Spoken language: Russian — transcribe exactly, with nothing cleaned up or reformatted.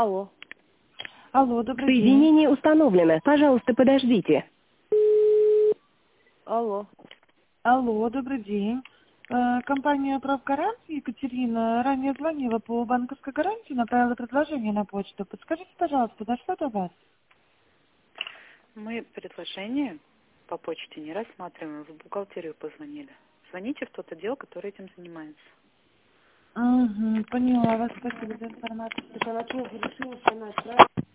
Алло. Алло, добрый день. Соединение установлено. Пожалуйста, подождите. Алло. Алло, добрый день. Э, Компания «Правгарант» Екатерина ранее звонила по банковской гарантии, направила предложение на почту. Подскажите, пожалуйста, дошло до вас? Мы предложение по почте не рассматриваем, в бухгалтерию позвонили. Звоните в тот отдел, который этим занимается. Угу, поняла вас, спасибо за информацию. Так она тоже решила, что она отправит.